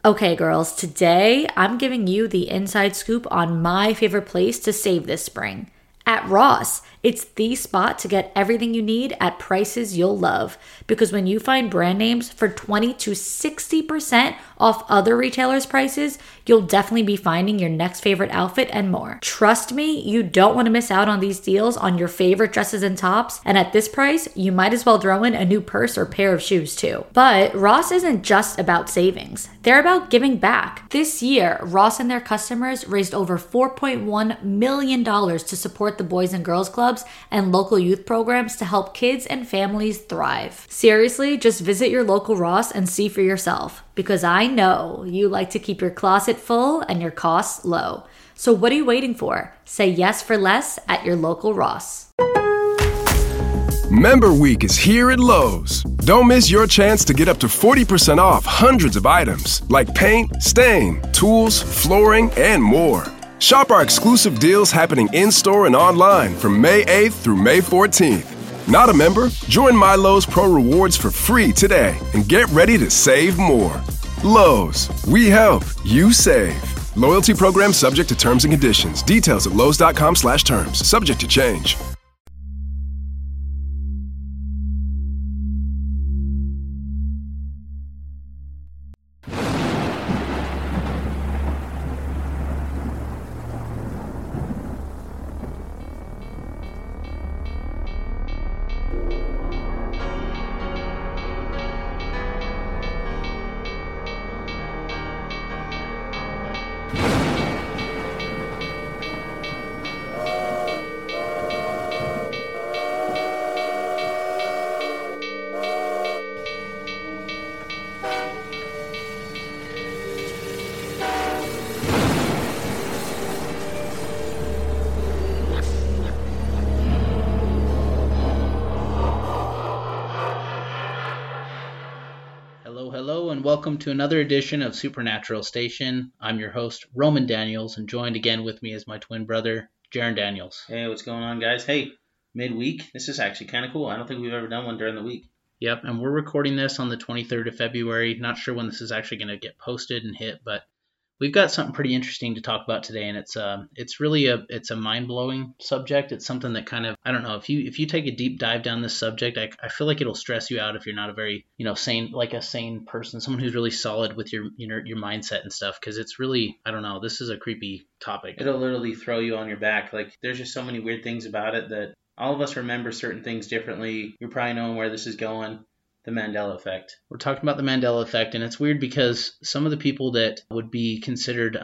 Okay, girls, today I'm giving you the inside scoop on my favorite place to save this spring. At Ross, it's the spot to get everything you need at prices you'll love. Because when you find brand names for 20 to 60% off other retailers' prices, you'll definitely be finding your next favorite outfit and more. Trust me, you don't want to miss out on these deals on your favorite dresses and tops. And at this price, you might as well throw in a new purse or pair of shoes too. But Ross isn't just about savings. They're about giving back. This year, Ross and their customers raised over $4.1 million to support the Boys and Girls Clubs and local youth programs to help kids and families thrive. Seriously, just visit your local Ross and see for yourself, because I know you like to keep your closet full and your costs low. So what are you waiting for? Say yes for less at your local Ross. Member Week is here at Lowe's. Don't miss your chance to get up to 40% off hundreds of items like paint, stain, tools, flooring, and more. Shop our exclusive deals happening in-store and online from May 8th through May 14th. Not a member? Join My Lowe's Pro Rewards for free today and get ready to save more. Lowe's, we help, you save. Loyalty program subject to terms and conditions. Details at lowes.com/terms. Subject to change. Hello, and welcome to another edition of Supernatural Station. I'm your host, Roman Daniels, and joined again with me is my twin brother, Jaron Daniels. Hey, what's going on, guys? Hey, midweek. This is actually kind of cool. I don't think we've ever done one during the week. Yep, and we're recording this on the 23rd of February. Not sure when this is actually going to get posted and hit, but we've got something pretty interesting to talk about today, and it's really a mind-blowing subject. It's something that kind of, I don't know, if you take a deep dive down this subject, I feel like it'll stress you out if you're not a very, sane person, someone who's really solid with your mindset and stuff, because it's really, I don't know, this is a creepy topic. It'll literally throw you on your back. Like, there's just so many weird things about it that all of us remember certain things differently. You're probably knowing where this is going. The Mandela effect. We're talking about the Mandela effect, and it's weird because some of the people that would be considered,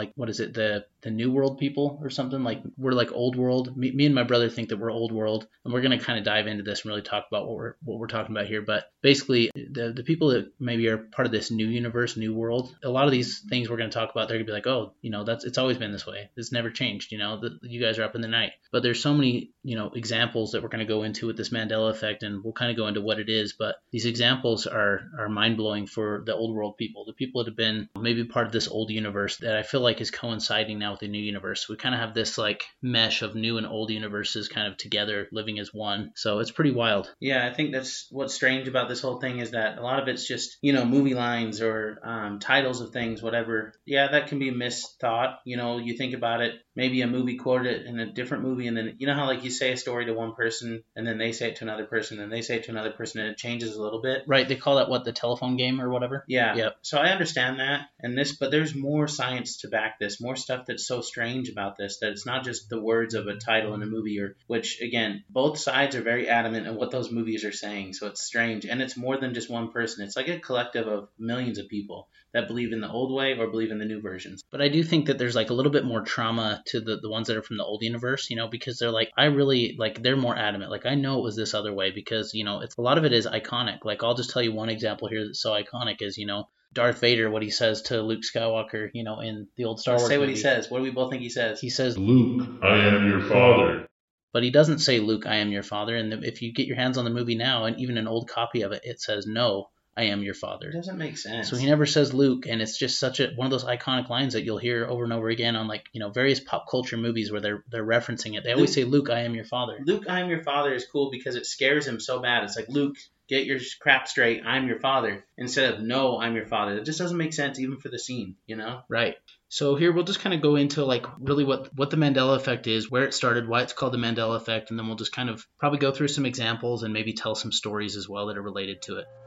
the New World people or something, like we're like Old World. Me and my brother think that we're Old World, and we're going to kind of dive into this and really talk about what we're talking about here. But basically, the people that maybe are part of this new universe, new world, a lot of these things we're going to talk about, they're going to be like, oh, it's always been this way. It's never changed. You guys are up in the night. But there's so many, examples that we're going to go into with this Mandela effect, and we'll kind of go into what it is. But these examples are mind-blowing for the Old World people, the people that have been maybe part of this old universe that I feel like is coinciding now with the new universe. We kind of have this like mesh of new and old universes kind of together living as one. So it's pretty wild. Yeah, I think that's what's strange about this whole thing is that a lot of it's just, movie lines or titles of things, whatever. Yeah, that can be misthought. You think about it, maybe a movie quoted in a different movie, and then how like you say a story to one person and then they say it to another person and they say it to another person and it changes a little bit. Right, they call that the telephone game or whatever? Yeah. Yep. So I understand that but there's more science to back this, more stuff that's so strange about this, that it's not just the words of a title in a movie, which again, both sides are very adamant in what those movies are saying. So it's strange, and it's more than just one person. It's like a collective of millions of people that believe in the old way or believe in the new versions. But I do think that there's like a little bit more trauma to the ones that are from the old universe, because they're like, I really like, they're more adamant. Like, I know it was this other way because, it's a lot of it is iconic. Like, I'll just tell you one example here that's so iconic is, Darth Vader, what he says to Luke Skywalker, in the old Star Wars Say what movie. he says. What do we both think he says? He says, Luke, I am your father. But he doesn't say, Luke, I am your father. And if you get your hands on the movie now, and even an old copy of it, it says, no, I am your father. It doesn't make sense. So he never says Luke, and it's just such one of those iconic lines that you'll hear over and over again on like, various pop culture movies where they're referencing it. They always say, Luke, I am your father. Luke, I am your father is cool because it scares him so bad. It's like, Luke, get your crap straight, I'm your father, instead of, no, I'm your father. It just doesn't make sense even for the scene, Right. So here we'll just kind of go into like really what the Mandela effect is, where it started, why it's called the Mandela effect, and then we'll just kind of probably go through some examples and maybe tell some stories as well that are related to it.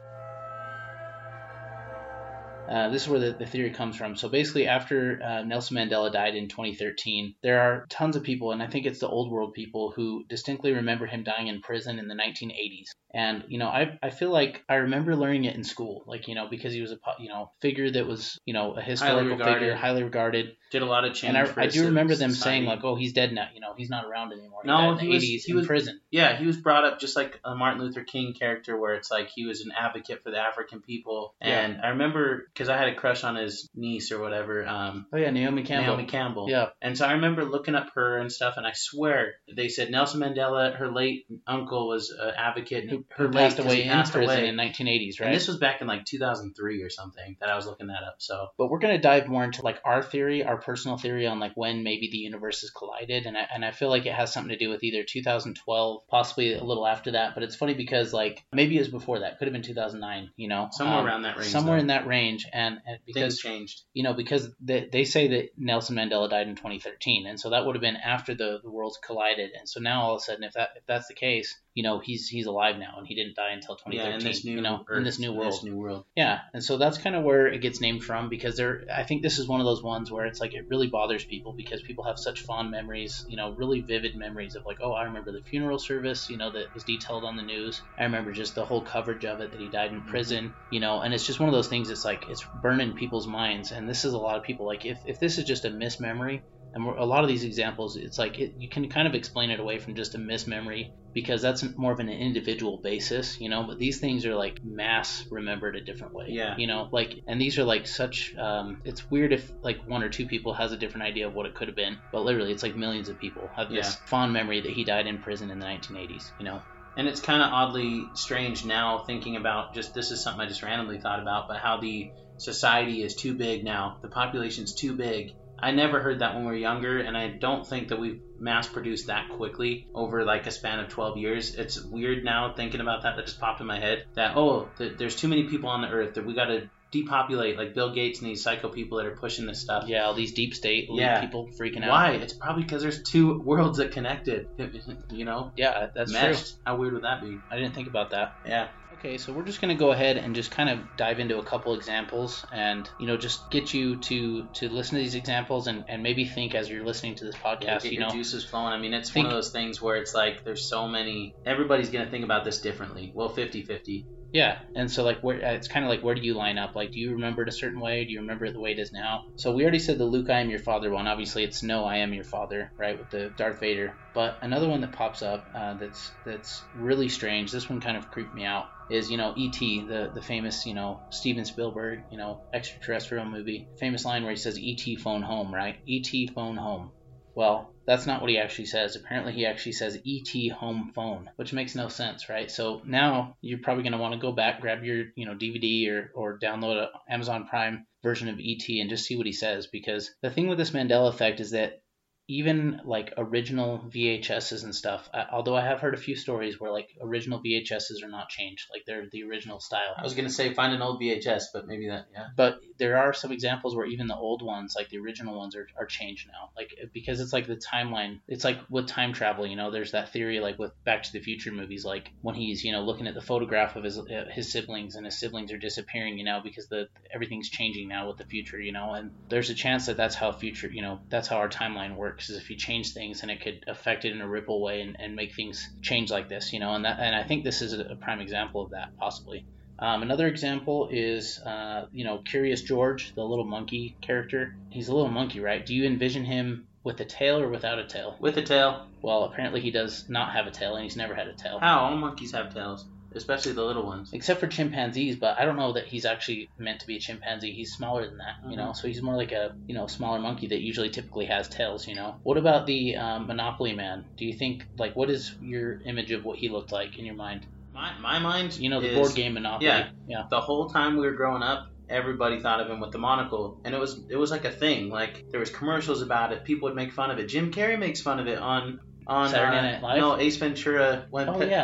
This is where the theory comes from. So basically, after Nelson Mandela died in 2013, there are tons of people, and I think it's the old world people, who distinctly remember him dying in prison in the 1980s. And, I feel like I remember learning it in school, like, because he was a, figure that was, a historical figure, highly regarded. Did a lot of change. And I do remember them saying, like, oh, he's dead now, he's not around anymore. No, he was in prison. Yeah, he was brought up just like a Martin Luther King character, where it's like he was an advocate for the African people. And I remember, because I had a crush on his niece or whatever. Naomi Campbell. Yeah. And so I remember looking up her and stuff, and I swear they said Nelson Mandela, her late uncle, was an advocate. Who passed away in prison in 1980s, right? And this was back in like 2003 or something that I was looking that up. So, but we're gonna dive more into like our theory, our personal theory on like when maybe the universes collided, and I feel like it has something to do with either 2012, possibly a little after that. But it's funny because like maybe it was before that, could have been 2009, somewhere around that range. Somewhere in that range, and things because changed, because they say that Nelson Mandela died in 2013, and so that would have been after the worlds collided, and so now all of a sudden, if that's the case, he's alive now, and he didn't die until 2013. In this new Earth, in this new world. Yeah, and so that's kind of where it gets named from, because I think this is one of those ones where it's like it really bothers people because people have such fond memories, really vivid memories of like, oh, I remember the funeral service, that was detailed on the news. I remember just the whole coverage of it, that he died in prison, and it's just one of those things. It's like it's burning people's minds, and this is a lot of people. Like if this is just a mismemory. And a lot of these examples, it's like you can kind of explain it away from just a mismemory, because that's more of an individual basis, but these things are like mass remembered a different way. Yeah. And these are like such, it's weird if like one or two people has a different idea of what it could have been, but literally it's like millions of people have this fond memory that he died in prison in the 1980s, And it's kind of oddly strange now thinking about this is something I just randomly thought about, but how the society is too big now. The population's too big. I never heard that when we were younger, and I don't think that we've mass-produced that quickly over like a span of 12 years. It's weird now thinking about that just popped in my head, that, there's too many people on the earth, that we got to depopulate, like Bill Gates and these psycho people that are pushing this stuff. Yeah, all these deep state people freaking out. Why? It's probably because there's two worlds that connected, Yeah, that's meshed. True. How weird would that be? I didn't think about that. Yeah. Okay, so we're just going to go ahead and just kind of dive into a couple examples and, just get you to listen to these examples and maybe think as you're listening to this podcast, get your juices flowing. I mean, it's one of those things where it's like there's so many, everybody's going to think about this differently. Well, 50-50. Yeah, and so like it's kind of like, where do you line up? Like, do you remember it a certain way? Do you remember it the way it is now? So we already said the Luke, I am your father one. Obviously, it's no, I am your father, right, with the Darth Vader. But another one that pops up that's really strange. This one kind of creeped me out. Is E.T., the famous Steven Spielberg extraterrestrial movie, famous line where he says E.T. phone home, right? E.T. phone home. Well, that's not what he actually says. Apparently, he actually says E.T. home phone, which makes no sense, right? So now you're probably going to want to go back, grab your DVD or download an Amazon Prime version of E.T. and just see what he says, because the thing with this Mandela effect is that even like original VHSs and stuff, although I have heard a few stories where like original VHSs are not changed, like they're the original style. I was going to say find an old VHS, but maybe that, yeah. But there are some examples where even the old ones, like the original ones, are changed now. Like, because it's like the timeline, it's like with time travel, there's that theory like with Back to the Future movies, like when he's, looking at the photograph of his siblings, and his siblings are disappearing, because everything's changing now with the future, and there's a chance that that's how future, that's how our timeline works. Is if you change things, and it could affect it in a ripple way and make things change like this, and I think this is a prime example of that, possibly. Another example is, Curious George, the little monkey character. He's a little monkey, right? Do you envision him with a tail or without a tail? With a tail. Well, apparently he does not have a tail, and he's never had a tail. How? All monkeys have tails. Especially the little ones. Except for chimpanzees, but I don't know that he's actually meant to be a chimpanzee. He's smaller than that, so he's more like a, smaller monkey that usually typically has tails, What about the Monopoly Man? Do you think, like, what is your image of what he looked like in your mind? My mind, the board game Monopoly. Yeah. The whole time we were growing up, everybody thought of him with the monocle, and it was like a thing. Like there was commercials about it. People would make fun of it. Jim Carrey makes fun of it on Saturday Night Live. No, Ace Ventura When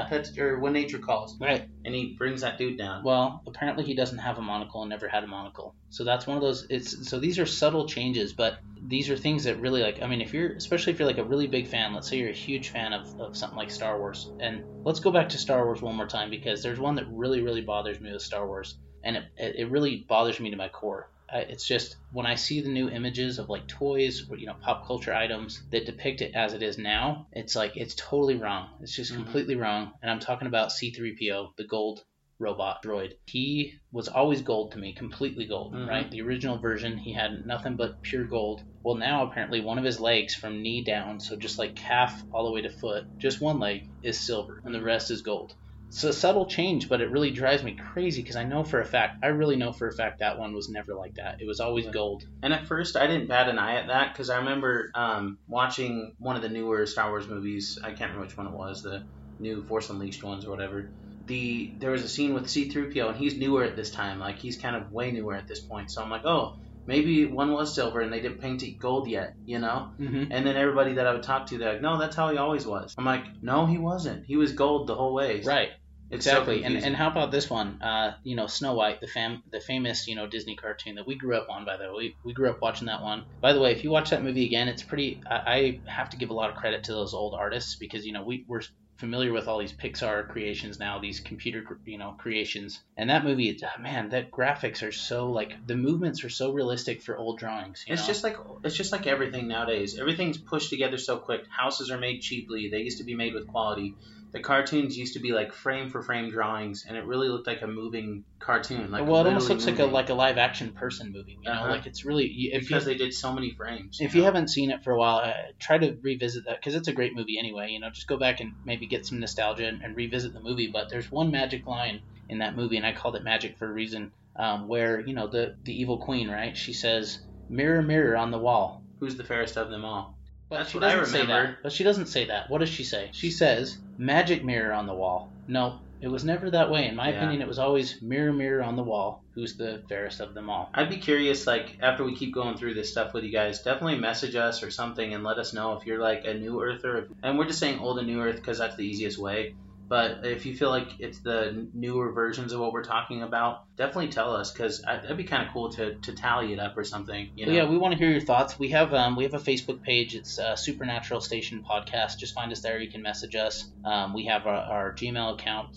Nature Calls. Right. And he brings that dude down. Well, apparently he doesn't have a monocle and never had a monocle. So that's one of those. So these are subtle changes, but these are things that really like. I mean, especially if you're like a really big fan. Let's say you're a huge fan of something like Star Wars, and let's go back to Star Wars one more time because there's one that really really bothers me with Star Wars, and it really bothers me to my core. It's just when I see the new images of like toys or pop culture items that depict it as it is now, it's like it's totally wrong. It's just completely wrong. And I'm talking about C-3PO, the gold robot droid. He was always gold to me, completely gold, right? The original version, he had nothing but pure gold. Well, now apparently one of his legs from knee down, so just like calf all the way to foot, just one leg is silver and the rest is gold. It's a subtle change, but it really drives me crazy because I really know for a fact that one was never like that. It was always gold. And at first, I didn't bat an eye at that because I remember watching one of the newer Star Wars movies. I can't remember which one it was, the new Force Unleashed ones or whatever. There was a scene with C-3PO, and he's newer at this time. Like, he's kind of way newer at this point. So I'm like, oh, maybe one was silver and they didn't paint it gold yet, And then everybody that I would talk to, they're like, no, that's how he always was. I'm like, no, he wasn't. He was gold the whole way. Right. It's exactly. So and how about this one? Snow White, the famous, Disney cartoon that we grew up on, by the way. We grew up watching that one. By the way, if you watch that movie again, it's pretty, I have to give a lot of credit to those old artists because, we're familiar with all these Pixar creations now, these computer, creations. And that movie, man, that graphics are so like the movements are so realistic for old drawings. It's just like everything nowadays. Everything's pushed together so quick. Houses are made cheaply. They used to be made with quality. The cartoons used to be like frame for frame drawings, and it really looked like a moving cartoon. Like, well, it almost looks like a live action person movie. Like it's really because they did so many frames. If you haven't seen it for a while, try to revisit that because it's a great movie anyway. Just go back and maybe get some nostalgia and revisit the movie. But there's one magic line in that movie, and I called it magic for a reason. Where the evil queen, right? She says, "Mirror, mirror on the wall, who's the fairest of them all?" But That's she what I doesn't say remember. that. But she doesn't say that. What does she say? She says, "Magic mirror on the wall." No, it was never that way. In my opinion, it was always mirror, mirror on the wall, who's the fairest of them all. I'd be curious, like, after we keep going through this stuff with you guys, definitely message us or something and let us know if you're, like, a new earther. And we're just saying old and new earth because that's the easiest way. But if you feel like it's the newer versions of what we're talking about, definitely tell us because that'd be kind of cool to tally it up or something. Well, yeah, we want to hear your thoughts. We have a Facebook page. It's Supernatural Station Podcast. Just find us there. You can message us. We have our Gmail account,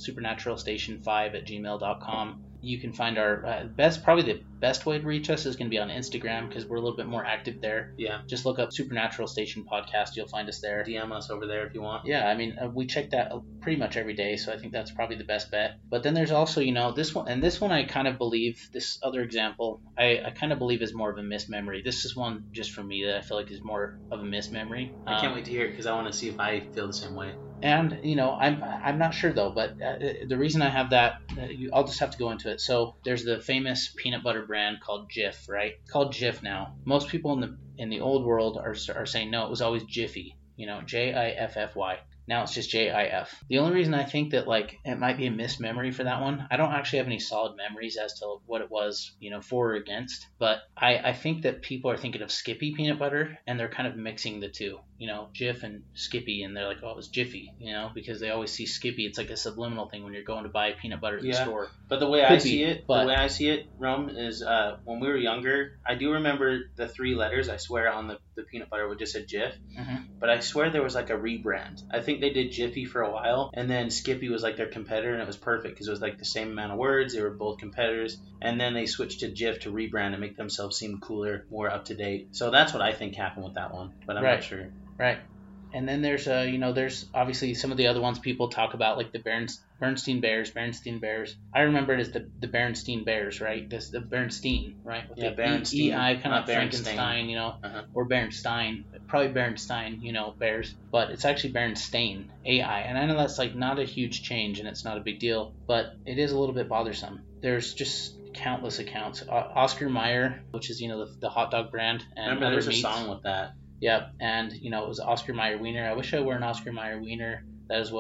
supernaturalstation5@gmail.com. You can find our probably the best way to reach us is going to be on Instagram because we're a little bit more active there. Yeah. Just look up Supernatural Station Podcast. You'll find us there. DM us over there if you want. Yeah, I mean, we check that pretty much every day, so I think that's probably the best bet. But then there's also, this one, and this one I kind of believe, this other example, I kind of believe is more of a mismemory. This is one just for me that I feel like is more of a mismemory. I can't wait to hear it because I want to see if I feel the same way. And, I'm not sure, though, but the reason I have that, I'll just have to go into it. So there's the famous peanut butter brand called Jif, right? It's called Jif now. Most people in the old world are saying, no, it was always Jiffy, Jiffy. Now it's just JIF. The only reason I think that it might be a mismemory for that one, I don't actually have any solid memories as to what it was, for or against. But I think that people are thinking of Skippy peanut butter and they're kind of mixing the two, Jif and Skippy, and they're like, oh, it was Jiffy, because they always see Skippy. It's like a subliminal thing when you're going to buy peanut butter at the store. But the way I see it, Rome, is when we were younger, I do remember the 3 letters, I swear, on the peanut butter would just say Jif. Mm-hmm. But I swear there was like a rebrand. I think they did Jiffy for a while, and then Skippy was like their competitor, and it was perfect because it was like the same amount of words. They were both competitors, and then they switched to Jif to rebrand and make themselves seem cooler, more up to date. So that's what I think happened with that one, but I'm not sure. Right. And then there's there's obviously some of the other ones people talk about, like the Bernstein Bears. I remember it as the Bernstein Bears, right? This the Bernstein, right? With the Bernstein. EI, kind of Frankenstein, or Bernstein, probably Bernstein, Bears, but it's actually Bernstein, AI. And I know that's not a huge change and it's not a big deal, but it is a little bit bothersome. There's just countless accounts. Oscar Mayer, which is the hot dog brand, and I remember other there's meats. a song with that. Yep, and it was Oscar Mayer Wiener. I wish I were an Oscar Mayer Wiener. That is what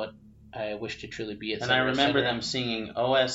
I wish to truly be, And etc. I remember etc. them singing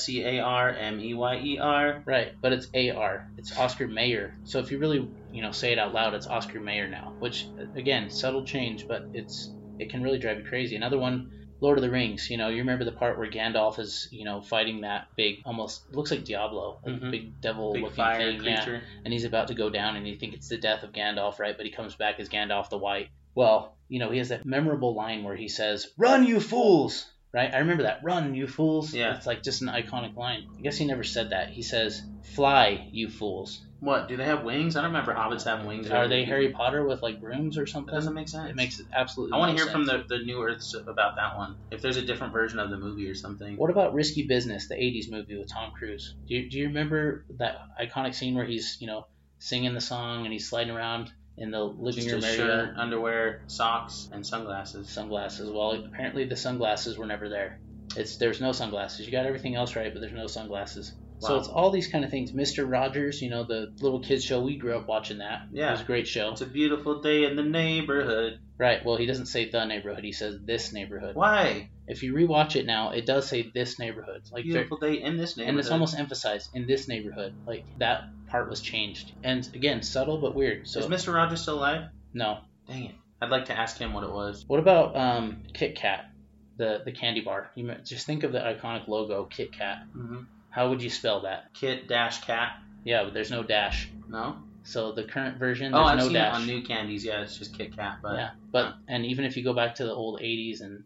OSCARMEYER. Right, but it's AR. It's Oscar Mayer. So if you really, say it out loud, it's Oscar Mayer now. Which, again, subtle change, but it can really drive you crazy. Another one, Lord of the Rings. You remember the part where Gandalf is, fighting that big, almost looks like Diablo, like big devil-looking fire thing, creature. and he's about to go down, and you think it's the death of Gandalf, right? But he comes back as Gandalf the White. Well, he has that memorable line where he says, "Run, you fools!" Right? I remember that. "Run, you fools!" Yeah. It's like just an iconic line. I guess he never said that. He says, "Fly, you fools." What? Do they have wings? I don't remember hobbits having wings. Are they Harry Potter with like brooms or something? That doesn't make sense. It makes absolutely. I want no to hear sense. from the New Earths about that one. If there's a different version of the movie or something. What about Risky Business, the '80s movie with Tom Cruise? Do you remember that iconic scene where he's singing the song and he's sliding around in the living room Just area? shirt, underwear, socks, and sunglasses. Sunglasses. Well, apparently the sunglasses were never there. There's no sunglasses. You got everything else right, but there's no sunglasses. Wow. So it's all these kind of things. Mr. Rogers, the little kids show, we grew up watching that. Yeah. It was a great show. It's a beautiful day in the neighborhood. Right. Well, he doesn't say the neighborhood. He says this neighborhood. Why? If you rewatch it now, it does say this neighborhood. Like Beautiful day in this neighborhood. and it's almost emphasized in this neighborhood. Like that part was changed. And again, subtle but weird. So Is Mr. Rogers still alive? no. Dang it. I'd like to ask him what it was. What about Kit Kat, the candy bar? Just think of the iconic logo, Kit Kat. Mm-hmm. How would you spell that? Kit-Kat? Yeah, but there's no dash. No? So the current version, Oh, there's I've no seen dash. it on new candies. Yeah, it's just Kit Kat. But Yeah, but and even if you go back to the old '80s and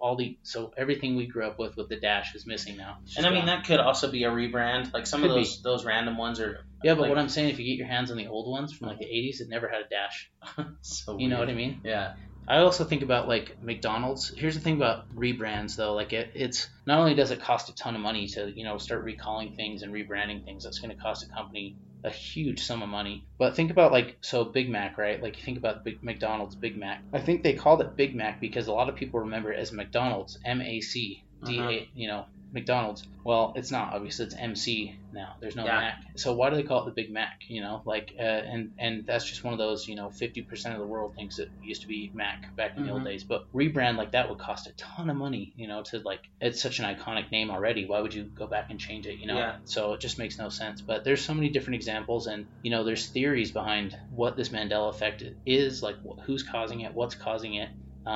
so everything we grew up with the dash is missing now. It's and just I mean gone. that could also be a rebrand. Like some Could of be. those random ones are. Yeah, but like, what I'm saying, if you get your hands on the old ones from like the '80s, it never had a dash. so You know weird. what I mean? Yeah. I also think about like McDonald's. Here's the thing about rebrands though, like it's not only does it cost a ton of money to start recalling things and rebranding things. That's going to cost a company a huge sum of money. But think about Big Mac, right? Like you think about McDonald's Big Mac. I think they called it Big Mac because a lot of people remember it as McDonald's, MACDA, McDonald's. Well, it's not, obviously. It's MC now. There's no Yeah. Mac. So why do they call it the Big Mac? And that's just one of those 50% of the world thinks it used to be Mac back in the old days. But rebrand like that would cost a ton of money. To it's such an iconic name already. Why would you go back and change it? Yeah. So it just makes no sense. But there's so many different examples, and there's theories behind what this Mandela effect is, like who's causing it, what's causing it,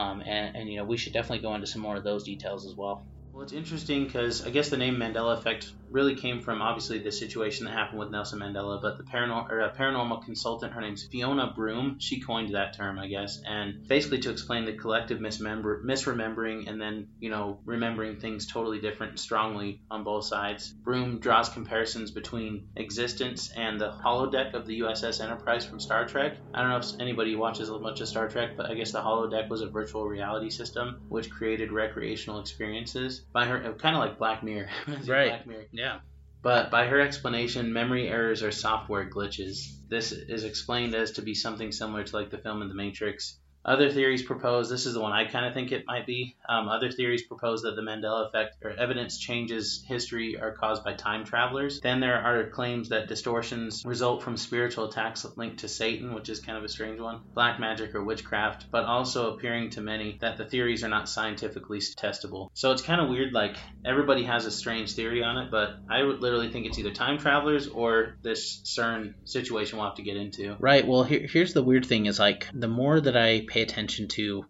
and we should definitely go into some more of those details as well. Well, it's interesting because I guess the name Mandela effect really came from obviously the situation that happened with Nelson Mandela, but the paranormal consultant, her name's Fiona Broome, she coined that term, I guess, and basically to explain the collective misremembering and then, remembering things totally different and strongly on both sides. Broome draws comparisons between existence and the holodeck of the USS Enterprise from Star Trek. I don't know if anybody watches much of Star Trek, but I guess the holodeck was a virtual reality system which created recreational experiences. By her, kind of like Black Mirror. Right. Black Mirror. Yeah. But by her explanation, memory errors are software glitches. This is explained as to be something similar to like the film in The Matrix. Other theories propose, this is the one I kind of think it might be, other theories propose that the Mandela effect or evidence changes history are caused by time travelers. Then there are claims that distortions result from spiritual attacks linked to Satan, which is kind of a strange one, black magic or witchcraft, but also appearing to many that the theories are not scientifically testable. So it's kind of weird, like everybody has a strange theory on it, but I would literally think it's either time travelers or this CERN situation we'll have to get into. Right. Well, here's the weird thing is like the more that I pay attention to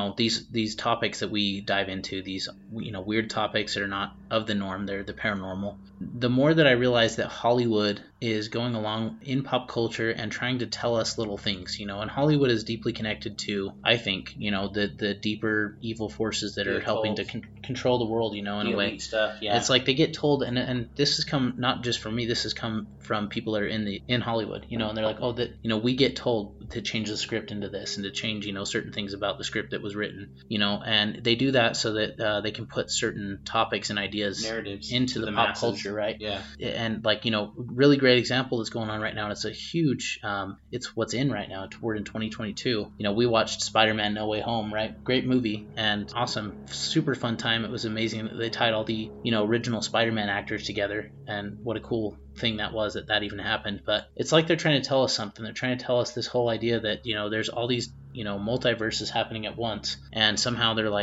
these topics that we dive into, these weird topics that are not of the norm, they're the paranormal, the more that I realize that Hollywood is going along in pop culture and trying to tell us little things, and Hollywood is deeply connected to, I think, the deeper evil forces that are helping to control the world, in a way. Stuff, yeah. It's like they get told, and this has come not just from me, this has come from people that are in Hollywood, and they're like, oh, that we get told to change the script into this and to change certain things about the script that was written, and they do that so that they can put certain topics and ideas, narratives into the pop culture, right? Yeah. And really great example that's going on right now, and it's a huge it's what's in right now. We're in 2022. We watched Spider-Man No Way Home, right? Great movie and awesome, super fun time. It was amazing that they tied all the original Spider-Man actors together, and what a cool thing that was that even happened. But it's like they're trying to tell us something. They're trying to tell us this whole idea that there's all these multiverses happening at once, and somehow they're like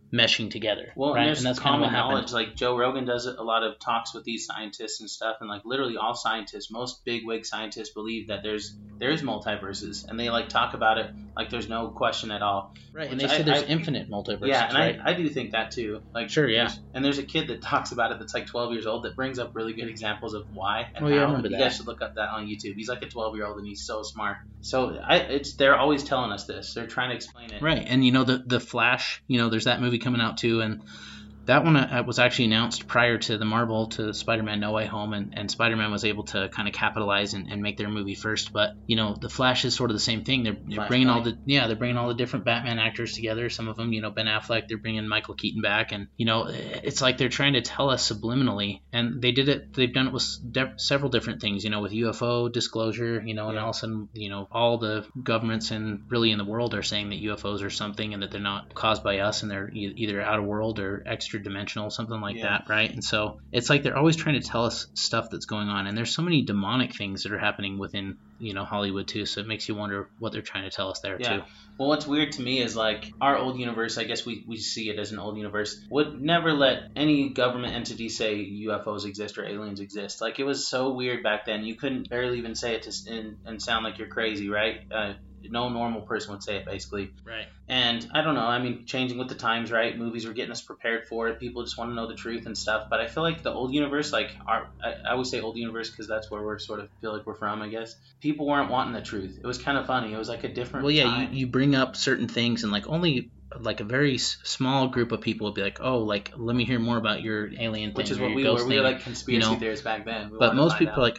meshing together. Well, right? and there's kind of common what happened. knowledge. Like Joe Rogan does a lot of talks with these scientists and stuff, and like literally all scientists, most bigwig scientists, believe that there is multiverses, and they like talk about it like there's no question at all. Right, and they say there's infinite multiverses. Yeah, and right? I do think that too. Like sure, yeah. There's a kid that talks about it that's like 12 years old that brings up really good examples of why and yeah, I how. remember You that. guys should look up that on YouTube. He's like a 12-year-old and he's so smart. So they're always telling us this. They're trying to explain it. Right, and the Flash, there's that movie coming out too, and that one was actually announced prior to the Marvel, to Spider-Man No Way Home, and Spider-Man was able to kind of capitalize and make their movie first. But the Flash is sort of the same thing. They're bringing all the different Batman actors together. Some of them, Ben Affleck. They're bringing Michael Keaton back, and it's like they're trying to tell us subliminally. And they did it. They've done it with several different things. With UFO disclosure. And all of a sudden, all the governments and really in the world are saying that UFOs are something and that they're not caused by us, and they're either out of world or extra dimensional, something like that, right? And so it's like they're always trying to tell us stuff that's going on, and there's so many demonic things that are happening within Hollywood too, so it makes you wonder what they're trying to tell us there too. Well, what's weird to me is like our old universe, I guess we see it as an old universe, would never let any government entity say UFOs exist or aliens exist. Like it was so weird back then. You couldn't barely even say it and sound like you're crazy, right? No normal person would say it, basically. Right. And I don't know. I mean, changing with the times, right? Movies were getting us prepared for it. People just want to know the truth and stuff. But I feel like the old universe, I always say old universe because that's where we're sort of feel like we're from, I guess. People weren't wanting the truth. It was kind of funny. It was like a different time. You bring up certain things and like only like a very small group of people would be like, oh, like let me hear more about your alien thing, which is or what your we ghost were. thing. We were like conspiracy theorists back then. But most people are like,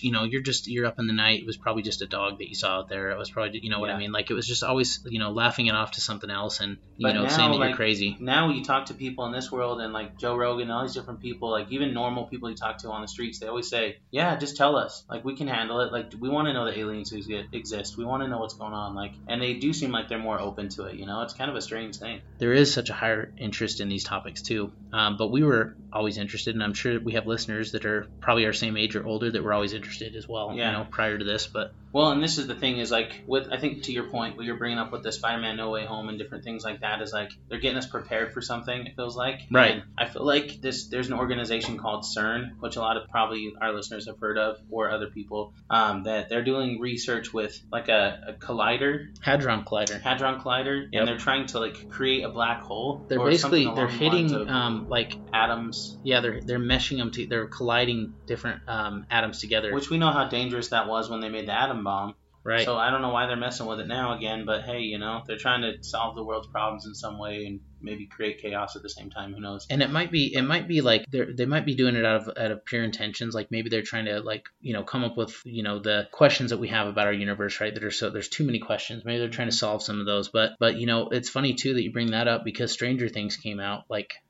you're up in the night. It was probably just a dog that you saw out there. It was probably, what I mean? Like it was just always, laughing it off to something else and, now, saying that you're crazy. Now you talk to people in this world and like Joe Rogan and all these different people, like even normal people you talk to on the streets, they always say, yeah, just tell us. Like we can handle it. Like we want to know that aliens exist. We want to know what's going on. Like, and they do seem like they're more open to it. It's kind of a strange thing. There is such a higher interest in these topics too. But we were always interested, and I'm sure we have listeners that are probably our same age or older that were always interested as well, prior to this. But well, and this is the thing is like with, I think to your point, what you're bringing up with the Spider-Man No Way Home and different things like that is like they're getting us prepared for something, it feels like. Right. And I feel like there's an organization called CERN, which a lot of probably our listeners have heard of, or other people, that they're doing research with like a collider. Hadron Collider. Yep. And they're trying to like create a black hole. They're basically, they're hitting like atoms. Yeah, they're meshing them, they're colliding different atoms together. Which we know how dangerous that was when they made the atom bomb. Right. So I don't know why they're messing with it now again, but hey, they're trying to solve the world's problems in some way and maybe create chaos at the same time. Who knows? And it might be like they might be doing it out of pure intentions. Like maybe they're trying to like come up with the questions that we have about our universe, right? There's too many questions. Maybe they're trying to solve some of those. But it's funny too that you bring that up because Stranger Things came out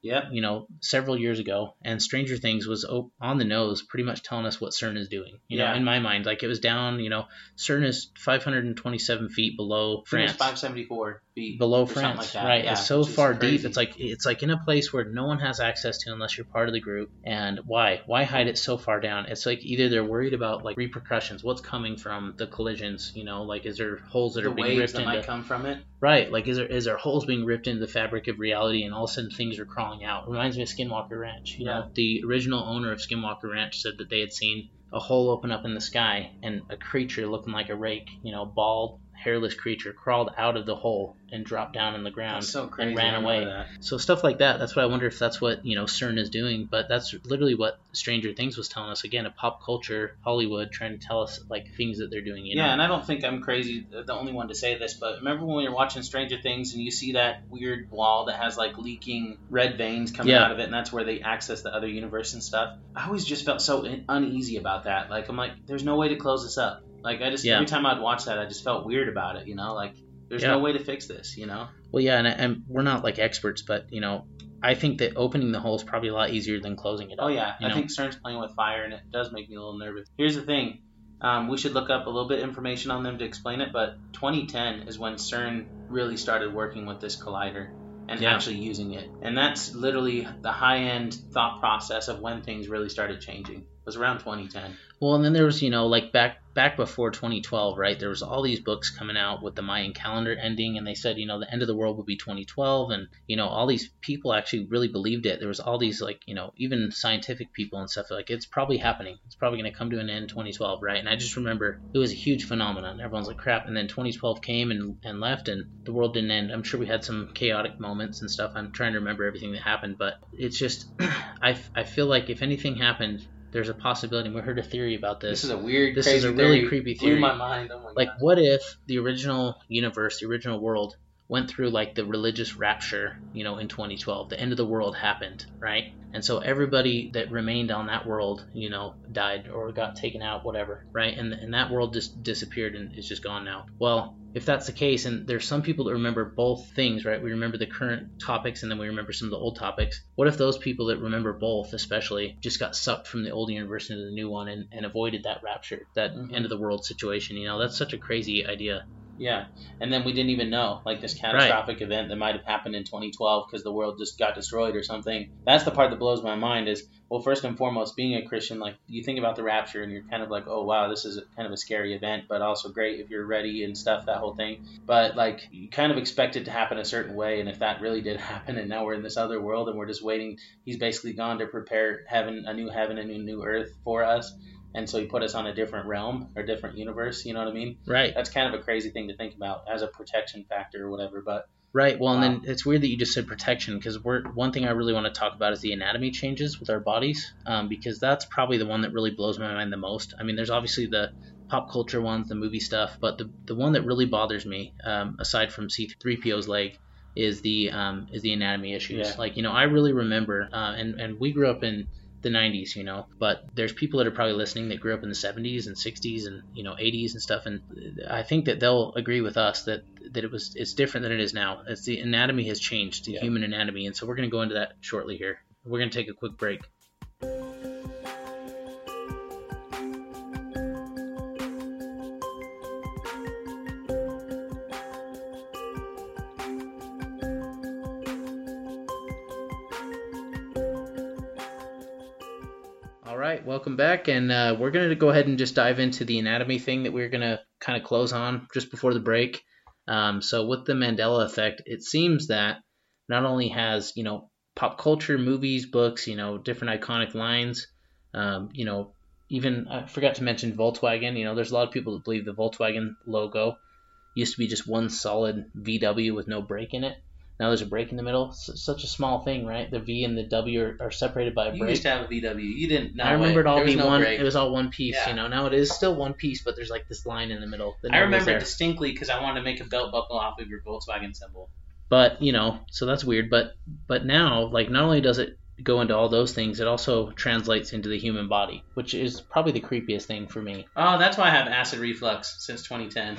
several years ago, and Stranger Things was on the nose, pretty much telling us what CERN is doing. In my mind, like it was down. CERN is 527 feet below France. 574 feet below France, like that. Right? Yeah, it's so far crazy. deep. It's like in a place where no one has access to unless you're part of the group. And why hide it so far down? It's like either they're worried about like repercussions, what's coming from the collisions. Like is there holes that are being ripped that into? Might come from it. Right, like is there holes being ripped into the fabric of reality, and all of a sudden things are crawling out? It reminds me of Skinwalker Ranch. You know, the original owner of Skinwalker Ranch said that they had seen a hole open up in the sky and a creature looking like a rake, bald, hairless creature crawled out of the hole and dropped down in the ground and ran away. So stuff like that. That's what I wonder if that's what CERN is doing. But that's literally what Stranger Things was telling us. Again, a pop culture Hollywood trying to tell us like things that they're doing. And I don't think I'm crazy, the only one to say this, but remember when we were watching Stranger Things and you see that weird wall that has like leaking red veins coming out of it, and that's where they access the other universe and stuff. I always just felt so uneasy about that. Like I'm like, there's no way to close this up. Like I just every time I'd watch that, I just felt weird about it. Like there's no way to fix this. Well, yeah, and we're not like experts, but I think that opening the hole is probably a lot easier than closing it up. Oh yeah, I think CERN's playing with fire, and it does make me a little nervous. Here's the thing. We should look up a little bit of information on them to explain it, but 2010 is when CERN really started working with this collider and actually using it. And that's literally the high-end thought process of when things really started changing. It was around 2010. Well, and then there was, like back before 2012, right? There was all these books coming out with the Mayan calendar ending, and they said, the end of the world would be 2012, and all these people actually really believed it. There was all these like, even scientific people and stuff like it's probably happening. It's probably going to come to an end 2012, right? And I just remember it was a huge phenomenon. Everyone's like crap, and then 2012 came and left, and the world didn't end. I'm sure we had some chaotic moments and stuff. I'm trying to remember everything that happened, but it's just I feel like if anything happened, there's a possibility. We heard a theory about this. This is a weird, this crazy is a really theory. creepy theory. Blew my mind. Oh my like, God. What if the original universe, the original world, went through like the religious rapture, in 2012? The end of the world happened, right? And so everybody that remained on that world, died or got taken out, whatever, right? And that world just disappeared and is just gone now. Well, if that's the case, and there's some people that remember both things, right? We remember the current topics and then we remember some of the old topics. What if those people that remember both, especially, just got sucked from the old universe into the new one and avoided that rapture, that end of the world situation? That's such a crazy idea. Yeah, and then we didn't even know, like this catastrophic event that might have happened in 2012 because the world just got destroyed or something. That's the part that blows my mind is, well, first and foremost, being a Christian, like you think about the rapture and you're kind of like, oh, wow, this is kind of a scary event, but also great if you're ready and stuff, that whole thing. But like you kind of expect it to happen a certain way, and if that really did happen and now we're in this other world and we're just waiting, he's basically gone to prepare a new heaven and a new earth for us. And so he put us on a different realm or different universe, you know what I mean? Right. That's kind of a crazy thing to think about as a protection factor or whatever, but... Right. Well, wow. And then it's weird that you just said protection, because one thing I really want to talk about is the anatomy changes with our bodies, because that's probably the one that really blows my mind the most. I mean, there's obviously the pop culture ones, the movie stuff, but the one that really bothers me, aside from C-3PO's leg, is the anatomy issues. Yeah. Like, I really remember, and we grew up in the 90s, but there's people that are probably listening that grew up in the 70s and 60s and 80s and stuff, and I think that they'll agree with us that it's different than it is now. It's the anatomy has changed, the human anatomy, and so we're going to go into that shortly here. We're going to take a quick break. Welcome back, and we're going to go ahead and just dive into the anatomy thing that we're going to kind of close on just before the break. So with the Mandela effect, it seems that not only has, pop culture, movies, books, different iconic lines, even I forgot to mention Volkswagen. There's a lot of people that believe the Volkswagen logo used to be just one solid VW with no break in it. Now there's a break in the middle. Such a small thing, right? The V and the W are separated by a break. You used to have a VW. You didn't. No, I remember it all be one. Break. It was all one piece. Yeah. Now it is still one piece, but there's like this line in the middle. I remember it distinctly because I wanted to make a belt buckle off of your Volkswagen symbol. But so that's weird. But now, like, not only does it go into all those things, it also translates into the human body, which is probably the creepiest thing for me. Oh, that's why I have acid reflux since 2010.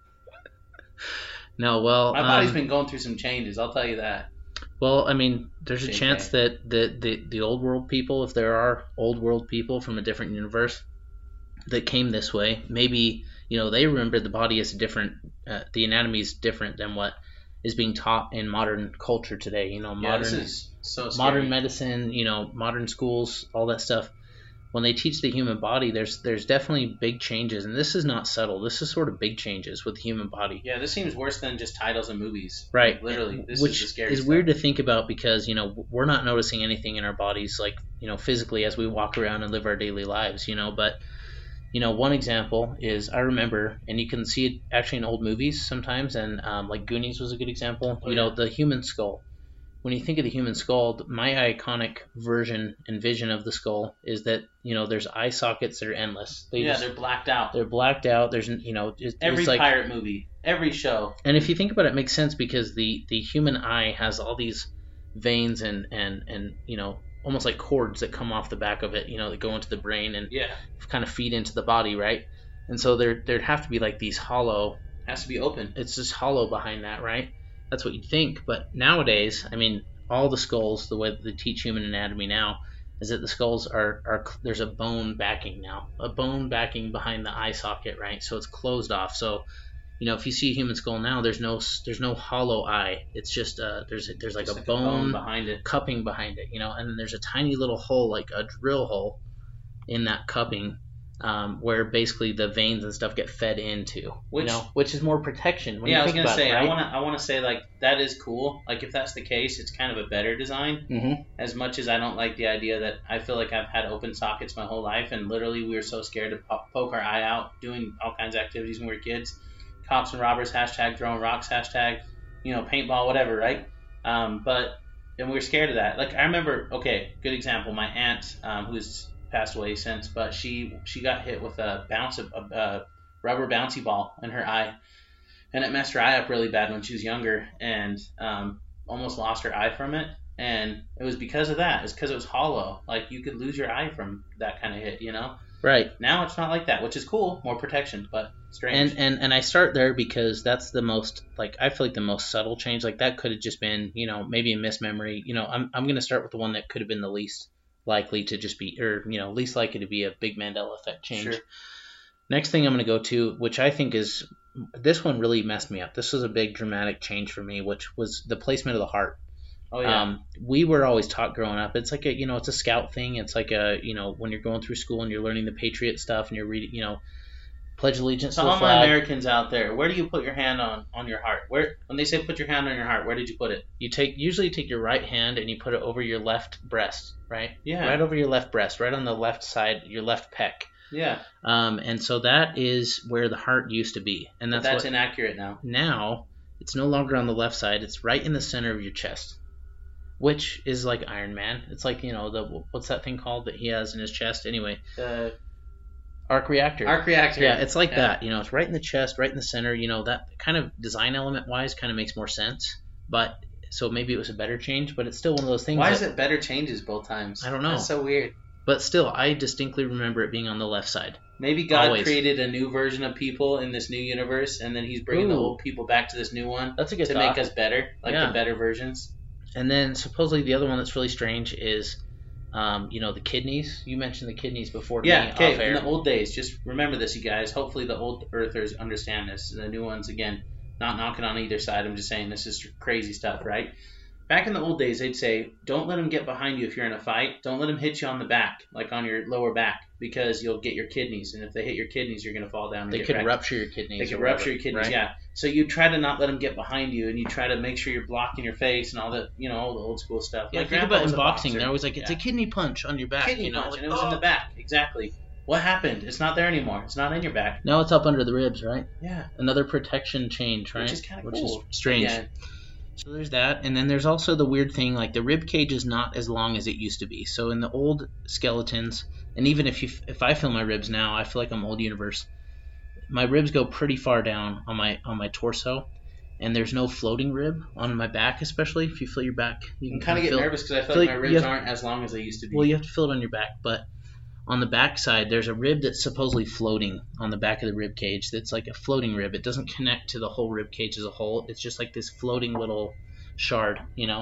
No, well, my body's been going through some changes. I'll tell you that. Well, I mean, there's a chance that the old world people, if there are old world people from a different universe that came this way, maybe, they remember the body is different, the anatomy is different than what is being taught in modern culture today. This is so scary. Modern medicine, modern schools, all that stuff. When they teach the human body, there's definitely big changes, and this is not subtle. This is sort of big changes with the human body. Yeah, this seems worse than just titles and movies. Right. Like, literally, this which is the scary is stuff. Weird to think about because, we're not noticing anything in our bodies, like, physically as we walk around and live our daily lives, but, one example is I remember, and you can see it actually in old movies sometimes, and like Goonies was a good example, the human skull. When you think of the human skull, my iconic version and vision of the skull is that, there's eye sockets that are endless. They're blacked out. They're blacked out. There's, every pirate movie, every show. And if you think about it, it makes sense because the human eye has all these veins and almost like cords that come off the back of it, that go into the brain and kind of feed into the body, right? And so there'd have to be like these hollow. It has to be open. It's just hollow behind that, right? That's what you'd think. But nowadays, I mean, all the skulls, the way that they teach human anatomy now, is that the skulls are there's a bone backing now, a bone backing behind the eye socket, right? So it's closed off. So, if you see a human skull now, there's no hollow eye. It's just there's like just a bone behind it, cupping behind it, and then there's a tiny little hole, like a drill hole, in that cupping where basically the veins and stuff get fed into, Which- which is more protection. When Yeah, you I was think gonna about say, it, right? I want to say like that is cool. Like if that's the case, it's kind of a better design. Mhm. As much as I don't like the idea that I feel like I've had open sockets my whole life, and literally we were so scared to poke our eye out doing all kinds of activities when we were kids, cops and robbers, hashtag throwing rocks, hashtag paintball, whatever, right? And we were scared of that. Like I remember, okay, good example. My aunt, who's passed away since, but she got hit with a rubber bouncy ball in her eye, and it messed her eye up really bad when she was younger, and almost lost her eye from it. And it was because of that. It's because it was hollow. Like you could lose your eye from that kind of hit, Right. Now it's not like that, which is cool, more protection, but strange. And I start there because that's the most, I feel like the most subtle change. Like that could have just been, maybe a mismemory. I'm going to start with the one that could have been the least likely to just be, or, least likely to be a big Mandela effect change. Sure. Next thing I'm going to go to, which I think is, this one really messed me up. This was a big dramatic change for me, which was the placement of the heart. Oh yeah. We were always taught growing up. It's like it's a scout thing. It's like when you're going through school and you're learning the Patriot stuff and you're reading, pledge allegiance So to the all flag. my Americans out there, where do you put your hand on your heart? When they say put your hand on your heart, where did you put it? You usually take your right hand and you put it over your left breast, right? Yeah. Right over your left breast, right on the left side, your left pec. Yeah. And so that is where the heart used to be, and But that's inaccurate now. now it's no longer on the left side. It's right in the center of your chest, which is like Iron Man. It's like what's that thing called that he has in his chest? Anyway, The arc reactor. arc reactor. Yeah, it's like Yeah. that. It's right in the chest, right in the center. That kind of design element wise kind of makes more sense. But so maybe it was a better change, but it's still one of those things. Why is it better changes both times? I don't know. That's so weird. But still, I distinctly remember it being on the left side. Maybe God Always. created a new version of people in this new universe, and then He's bringing the Ooh. old people back to this new one That's a good to thought. make us better, like Yeah. the better versions. And then supposedly the other one that's really strange is, the kidneys. You mentioned the kidneys before to me Yeah, okay. off In air. the old days, just remember this, you guys. Hopefully, the old earthers understand this. The new ones, again, not knocking on either side. I'm just saying this is crazy stuff, right? Back in the old days, they'd say, don't let them get behind you if you're in a fight. Don't let them hit you on the back, like on your lower back, because you'll get your kidneys. And if they hit your kidneys, you're going to fall down and They get could wrecked. rupture your kidneys. They or could whatever, rupture your kidneys, right? yeah. So you try to not let them get behind you, and you try to make sure you're blocking your face and all the, all the old school stuff. Yeah, My think grandpa about was in a boxing. boxer. They're always like, it's Yeah. a kidney punch on your back. Kidney punch, like, and it was in the back. Exactly. What happened? It's not there anymore. It's not in your back. Now it's up under the ribs, right? Yeah. Another protection change, right? Which is kind of Which cool. is strange. Yeah. So there's that, and then there's also the weird thing, like the rib cage is not as long as it used to be. So in the old skeletons, and even if I feel my ribs now, I feel like I'm old universe. My ribs go pretty far down on my torso, and there's no floating rib on my back, especially if you feel your back. You I'm can kind of feel getting it. nervous because I feel feel like my like ribs you have- aren't as long as they used to be. Well, you have to feel it on your back, but on the back side, there's a rib that's supposedly floating on the back of the rib cage. That's like a floating rib. It doesn't connect to the whole rib cage as a whole. It's just like this floating little shard,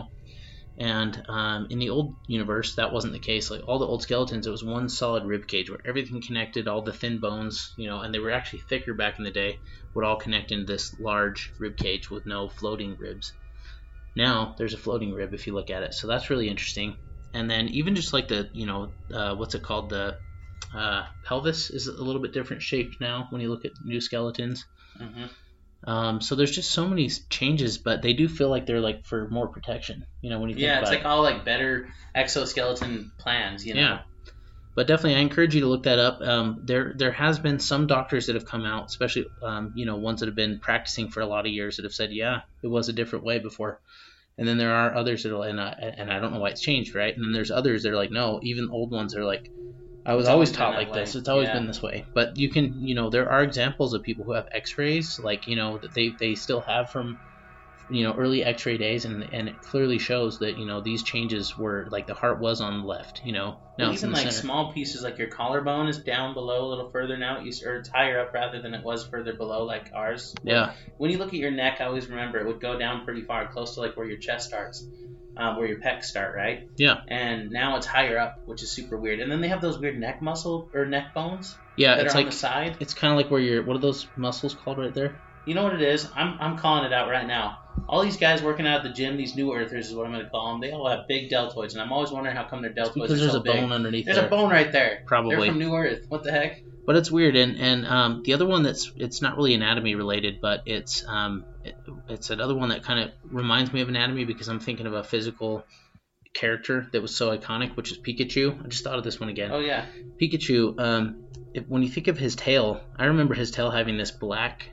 And in the old universe, that wasn't the case. Like all the old skeletons, it was one solid rib cage where everything connected, all the thin bones, and they were actually thicker back in the day, would all connect into this large rib cage with no floating ribs. Now there's a floating rib if you look at it, so that's really interesting. And then even just like the, what's it called? The pelvis is a little bit different shaped now when you look at new skeletons. Mm-hmm. So there's just so many changes, but they do feel like they're like for more protection. When you think Yeah, about it's it. like all like better exoskeleton plans, Yeah. But definitely, I encourage you to look that up. There has been some doctors that have come out, especially ones that have been practicing for a lot of years, that have said, yeah, it was a different way before. And then there are others that are, and I don't know why it's changed, right? And then there's others that are like, no, even old ones are like, I was It's always always been taught that like way. this. It's always Yeah. been this way. But you can, there are examples of people who have X-rays, like, that they still have from, early X-ray days, and it clearly shows that, these changes were like the heart was on the left, now Well, it's in even the like center. small pieces, like your collarbone is down below a little further now, or it's higher up rather than it was further below, like ours. Yeah. When you look at your neck, I always remember it would go down pretty far, close to like where your chest starts, where your pecs start, right? Yeah. And now it's higher up, which is super weird. And then they have those weird neck muscle or neck bones Yeah, that it's are on like the side. it's kind of like where what are those muscles called right there? You know what it is? I'm calling it out right now. All these guys working out at the gym, these new earthers is what I'm going to call them. They all have big deltoids, and I'm always wondering how come their deltoids Because are there's so a big. bone underneath There's there. a bone right there. Probably. They're from New Earth. What the heck? But it's weird, and the other one it's not really anatomy related, but it's another one that kind of reminds me of anatomy because I'm thinking of a physical character that was so iconic, which is Pikachu. I just thought of this one again. Oh yeah, Pikachu. When you think of his tail, I remember his tail having this black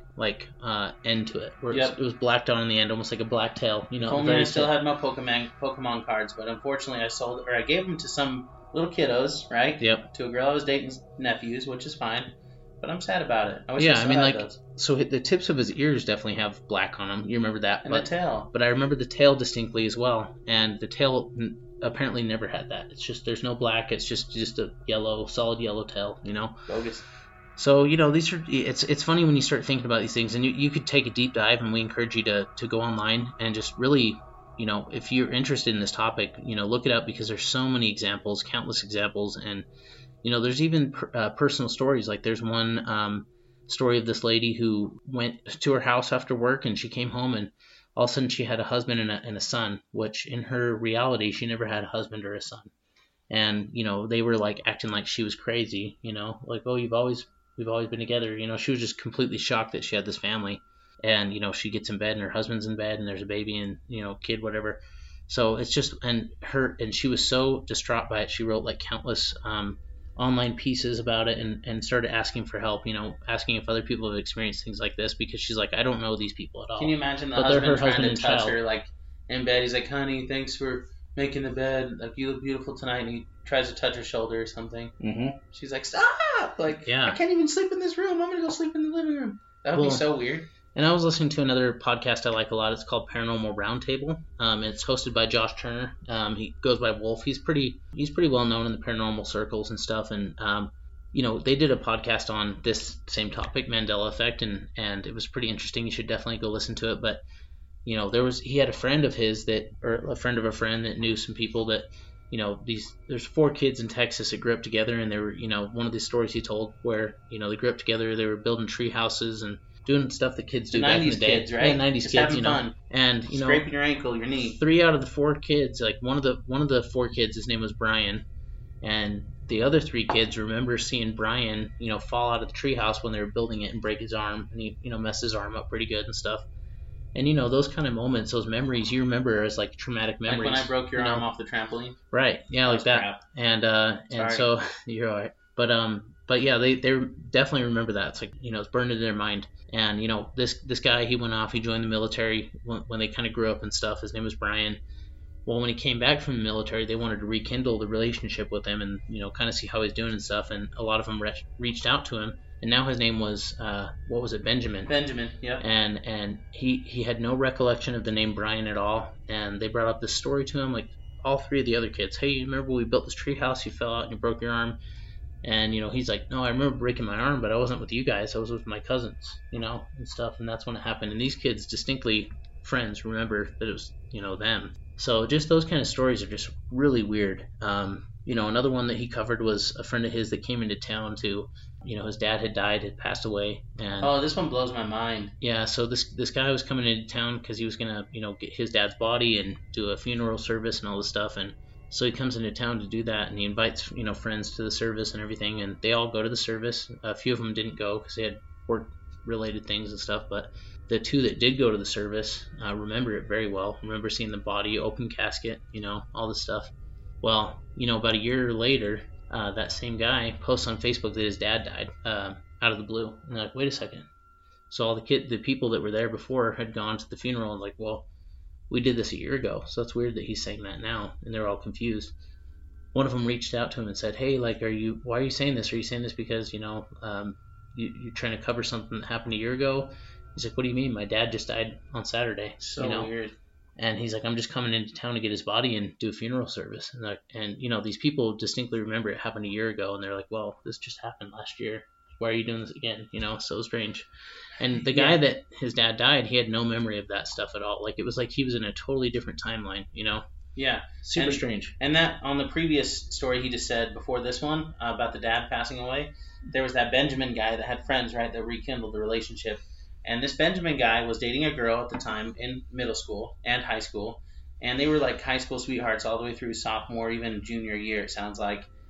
end to it, where it was blacked on the end, almost like a black tail. You know, if only I still had my Pokemon cards, but unfortunately I gave them to some little kiddos, right? Yep. To a girl I was dating, nephews, which is fine. But I'm sad about it. I wish yeah, I I mean, had like, those. so the tips of his ears definitely have black on them. You remember that? And the tail. But I remember the tail distinctly as well. And the tail apparently never had that. It's just, there's no black. It's just a yellow, solid yellow tail, you know? Bogus. So, you know, it's funny when you start thinking about these things, and you could take a deep dive, and we encourage you to go online and just really, you know, if you're interested in this topic, you know, look it up, because there's so many examples, countless examples, and, you know, there's even personal stories. Like there's one story of this lady who went to her house after work, and she came home, and all of a sudden she had a husband and a son, which in her reality she never had a husband or a son. And, you know, they were like acting like she was crazy, you know, like, oh, we've always been together. You know, she was just completely shocked that she had this family. And, you know, she gets in bed and her husband's in bed and there's a baby and, you know, kid, whatever. So it's just, and she was so distraught by it. She wrote like countless online pieces about it and started asking for help, you know, asking if other people have experienced things like this, because she's like, I don't know these people at all. Can you imagine the husband trying to touch her, like, in bed? He's like, honey, thanks for making the bed. Like, you look beautiful tonight. And he tries to touch her shoulder or something. Mm-hmm. She's like, stop! Like, yeah. I can't even sleep in this room. I'm going to go sleep in the living room. That would be so weird. And I was listening to another podcast I like a lot. It's called Paranormal Roundtable. It's hosted by Josh Turner. He goes by Wolf. He's pretty well known in the paranormal circles and stuff. And you know, they did a podcast on this same topic, Mandela Effect, and it was pretty interesting. You should definitely go listen to it. But you know, he had a friend of his or a friend of a friend that knew some people that, you know, there's 4 kids in Texas that grew up together, and they were, you know, one of the stories he told where, you know, they grew up together, they were building tree houses and doing stuff that kids do back in the day. 90s kids, right? Yeah, 90s Just kids, having you know. fun. And, you know, scraping your ankle, your knee. 3 out of the 4 kids, like one of the 4 kids, his name was Brian, and the other 3 kids remember seeing Brian, you know, fall out of the tree house when they were building it and break his arm, and he, you know, messed his arm up pretty good and stuff. And, you know, those kind of moments, those memories, you remember as, like, traumatic memories. Like when I broke your arm off the trampoline? Right. Yeah, like that. Crap. And so, you're all right. But yeah, they definitely remember that. It's like, you know, it's burned into their mind. And, you know, this guy, he went off, he joined the military when they kind of grew up and stuff. His name was Brian. Well, when he came back from the military, they wanted to rekindle the relationship with him and, you know, kind of see how he's doing and stuff. And a lot of them reached out to him. And now his name was, what was it, Benjamin? Benjamin, yeah. And he had no recollection of the name Brian at all. And they brought up this story to him, like all 3 of the other kids. Hey, you remember when we built this tree house? You fell out and you broke your arm. And, you know, he's like, no, I remember breaking my arm, but I wasn't with you guys. I was with my cousins, you know, and stuff. And that's when it happened. And these kids, distinctly friends, remember that it was, you know, them. So just those kind of stories are just really weird. You know, another one that he covered was a friend of his that came into town to, you know, his dad had passed away. And oh, this one blows my mind. Yeah, so this guy was coming into town because he was going to, you know, get his dad's body and do a funeral service and all this stuff. And so he comes into town to do that, and he invites, you know, friends to the service and everything. And they all go to the service. A few of them didn't go because they had work-related things and stuff. But the 2 that did go to the service remember it very well. Remember seeing the body, open casket, you know, all this stuff. Well, you know, about a year later, that same guy posts on Facebook that his dad died out of the blue. And they're like, wait a second. So all the people that were there before had gone to the funeral and like, well, we did this a year ago. So it's weird that he's saying that now. And they're all confused. One of them reached out to him and said, hey, like, why are you saying this? Are you saying this because, you know, you're trying to cover something that happened a year ago? He's like, what do you mean? My dad just died on Saturday. So you know? weird. And he's like, I'm just coming into town to get his body and do a funeral service. And you know, these people distinctly remember it happened a year ago. And they're like, well, this just happened last year. Why are you doing this again? You know, so strange. And the guy that his dad died, he had no memory of that stuff at all. Like, it was like he was in a totally different timeline, you know? Yeah. Super strange. And that, on the previous story he just said before this one, about the dad passing away, there was that Benjamin guy that had friends, right, that rekindled the relationship. And this Benjamin guy was dating a girl at the time in middle school and high school. And they were like high school sweethearts all the way through sophomore, even junior year, it sounds like.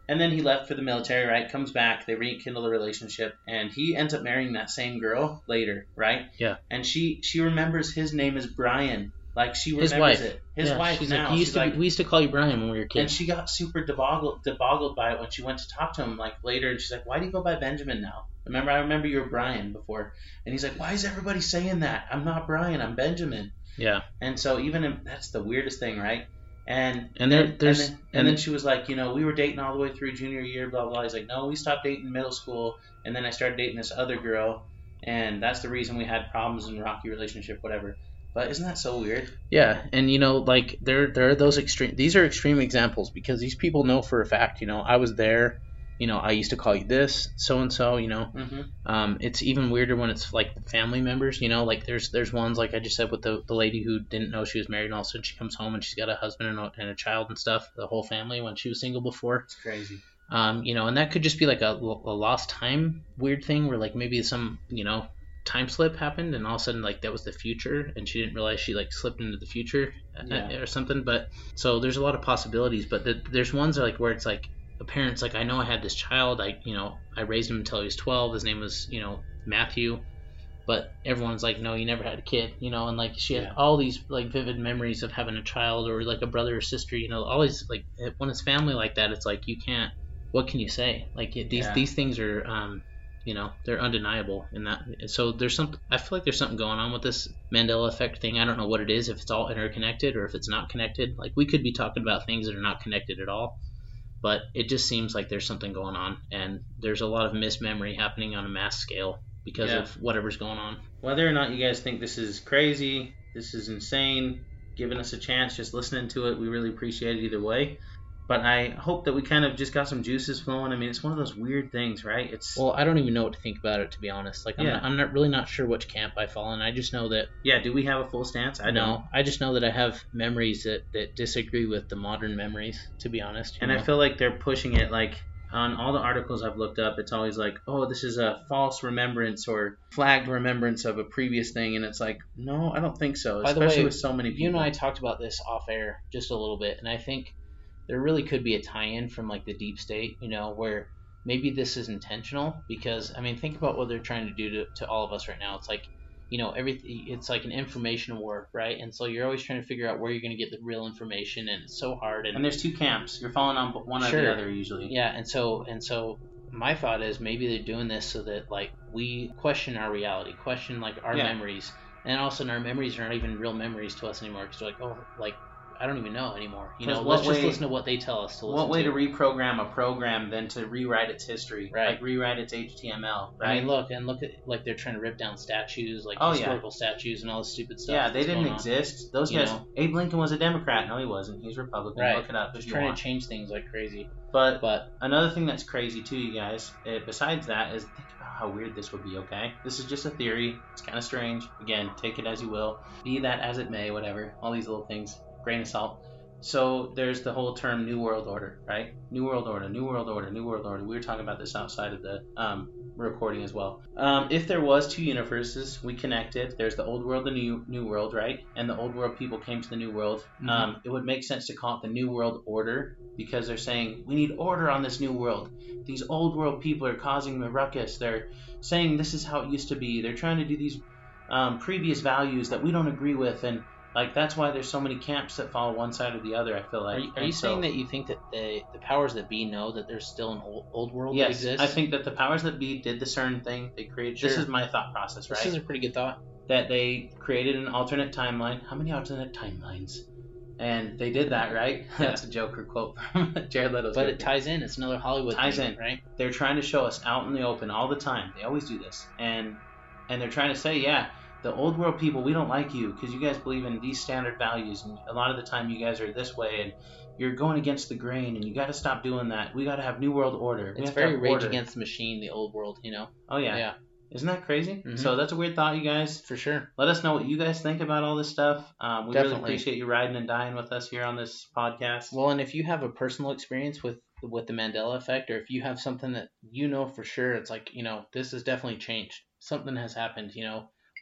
And then he left for the military, right? Comes back, they rekindle the relationship, and he ends up marrying that same girl later, right? Yeah. And she remembers his name is Brian. Like, she remembers His wife. it. His Yeah, wife she's now. like, She's like, we used to call you Brian when we were and kids. she got super deboggled by it when she went to talk to him, like, later, and she's like, why do you go by Benjamin now? I remember you were Brian before. And he's like, why is everybody saying that? I'm not Brian, I'm Benjamin. Yeah. And so that's the weirdest thing, right? And there's then she was like, we were dating all the way through junior year, blah blah. He's like, no, we stopped dating in middle school, and then I started dating this other girl, and that's the reason we had problems in a rocky relationship, whatever. But isn't that so weird? Yeah, and like there are those extreme. These are extreme examples because these people know for a fact. I was there. I used to call you this, so and so. Mm-hmm. It's even weirder when it's like family members. Like there's ones like I just said with the lady who didn't know she was married, and all of a sudden she comes home and she's got a husband and a child and stuff. The whole family when she was single before. It's crazy. And that could just be like a lost time weird thing where like maybe some time slip happened and all of a sudden like that was the future and she didn't realize she like slipped into the future or something. But so there's a lot of possibilities, but there's ones like where it's like a parent's like, I know I had this child, I raised him until he was 12, his name was Matthew, but everyone's like, no, you never had a kid, and like she had all these like vivid memories of having a child or like a brother or sister, all these like when it's family like that, it's like you can't, what can you say? Like these things are they're undeniable in that. So I feel like there's something going on with this Mandela effect thing. I don't know what it is, if it's all interconnected or if it's not connected. Like we could be talking about things that are not connected at all, but it just seems like there's something going on, and there's a lot of mismemory happening on a mass scale because of whatever's going on. Whether or not you guys think this is crazy, this is insane, giving us a chance, just listening to it, we really appreciate it either way. But I hope that we kind of just got some juices flowing. I mean, it's one of those weird things, right? Well, I don't even know what to think about it, to be honest. Like, I'm not sure which camp I fall in. I just know that... Yeah, do we have a full stance? I don't. I just know that I have memories that disagree with the modern memories, to be honest. And I feel like they're pushing it, like, on all the articles I've looked up, it's always like, oh, this is a false remembrance or flagged remembrance of a previous thing. And it's like, no, I don't think so. Especially with so many people. You and I talked about this off air just a little bit, and I think... there really could be a tie-in from like the deep state, where maybe this is intentional because, I mean, think about what they're trying to do to all of us right now. It's like, everything, it's like an information war, right? And so you're always trying to figure out where you're going to get the real information, and it's so hard. And there's two camps. You're falling on one or the other usually. Yeah, and so my thought is maybe they're doing this so that like we question our reality, question like our memories, and all of a sudden our memories are not even real memories to us anymore because we're like, oh, like, I don't even know anymore. Let's just listen to what they tell us to listen to. What way to reprogram a program than to rewrite its history, right? Like rewrite its HTML, right? I mean, look at like they're trying to rip down statues, like historical statues and all this stupid stuff. Yeah, they didn't exist. Those guys. Abe Lincoln was a Democrat. No, he wasn't. He was Republican. Right. Look it up. Just trying to change things like crazy. But another thing that's crazy too, you guys. Besides that, is think about how weird this would be. Okay, this is just a theory. It's kind of strange. Again, take it as you will. Be that as it may. Whatever. All these little things. Grain of salt. So there's the whole term New World Order, right? New World Order, New World Order, New World Order. We were talking about this outside of the recording as well. If there was two universes, we connected. There's the old world and new world, right? And the old world people came to the new world. Mm-hmm. It would make sense to call it the New World Order because they're saying, we need order on this new world. These old world people are causing the ruckus. They're saying this is how it used to be. They're trying to do these previous values that we don't agree with, and like that's why there's so many camps that follow one side or the other. I feel like. Are you saying that you think that the powers that be know that there's still an old world that exists? Yes, I think that the powers that be did the CERN thing. They created. Sure. This is my thought process, right? This is a pretty good thought. That they created an alternate timeline. How many alternate timelines? And they did that, right? Yeah. That's a Joker quote from Jared Leto's. But it ties in. It's another Hollywood thing, right? They're trying to show us out in the open all the time. They always do this, and they're trying to say, yeah. The old world people, we don't like you because you guys believe in these standard values, and a lot of the time you guys are this way, and you're going against the grain, and you got to stop doing that. We got to have New World Order. It's very Rage Against the Machine, the old world, Oh yeah. Yeah. Isn't that crazy? Mm-hmm. So that's a weird thought, you guys. For sure. Let us know what you guys think about all this stuff. We really appreciate you riding and dying with us here on this podcast. Well, and if you have a personal experience with the Mandela effect, or if you have something that for sure, it's like, this has definitely changed. Something has happened,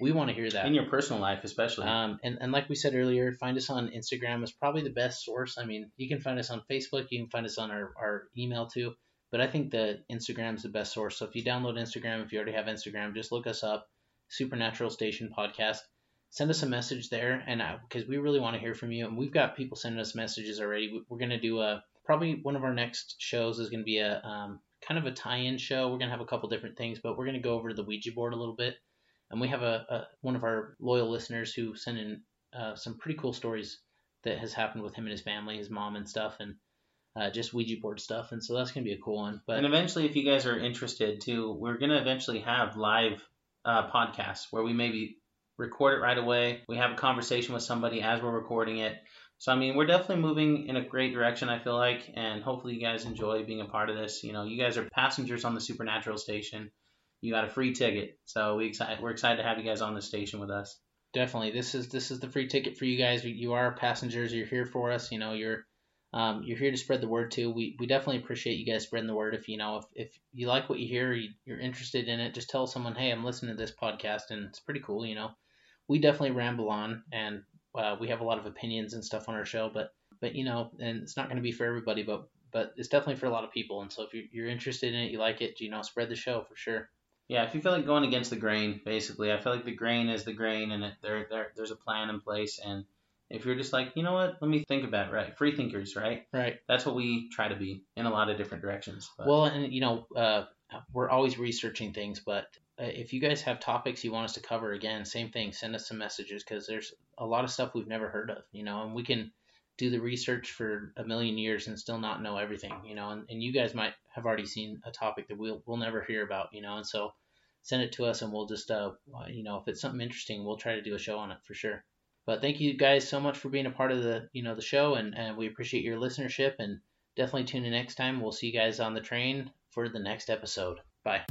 We want to hear that. In your personal life, especially. And like we said earlier, find us on Instagram is probably the best source. I mean, you can find us on Facebook. You can find us on our email too. But I think that Instagram is the best source. So if you download Instagram, if you already have Instagram, just look us up, Supernatural Station Podcast. Send us a message there, and because we really want to hear from you. And we've got people sending us messages already. We're going to do probably one of our next shows is going to be a kind of a tie-in show. We're going to have a couple different things, but we're going to go over the Ouija board a little bit. And we have one of our loyal listeners who sent in some pretty cool stories that has happened with him and his family, his mom and stuff, and just Ouija board stuff. And so that's going to be a cool one. And eventually, if you guys are interested too, we're going to eventually have live podcasts where we maybe record it right away. We have a conversation with somebody as we're recording it. So, I mean, we're definitely moving in a great direction, I feel like, and hopefully you guys enjoy being a part of this. You know, you guys are passengers on the Supernatural Station. You got a free ticket, so we're excited to have you guys on the station with us. Definitely, this is the free ticket for you guys. You are passengers. You're here for us. You know, you're here to spread the word too. We definitely appreciate you guys spreading the word. If you like what you hear, you're interested in it, just tell someone, hey, I'm listening to this podcast, and it's pretty cool. You know, we definitely ramble on, and we have a lot of opinions and stuff on our show, but you know, and it's not going to be for everybody, but it's definitely for a lot of people. And so if you're interested in it, you like it, you know, spread the show for sure. Yeah, if you feel like going against the grain, basically, I feel like the grain is the grain, and there's a plan in place. And if you're just like, you know what, let me think about it, right? Free thinkers, right? Right. That's what we try to be in a lot of different directions. But. Well, and you know, we're always researching things, but if you guys have topics you want us to cover, again, same thing, send us some messages, because there's a lot of stuff we've never heard of, you know, and we can do the research for a million years and still not know everything, you know, and you guys might have already seen a topic that we'll never hear about, you know, and so send it to us and we'll just, you know, if it's something interesting, we'll try to do a show on it for sure. But thank you guys so much for being a part of the show, and we appreciate your listenership, and definitely tune in next time. We'll see you guys on the train for the next episode. Bye.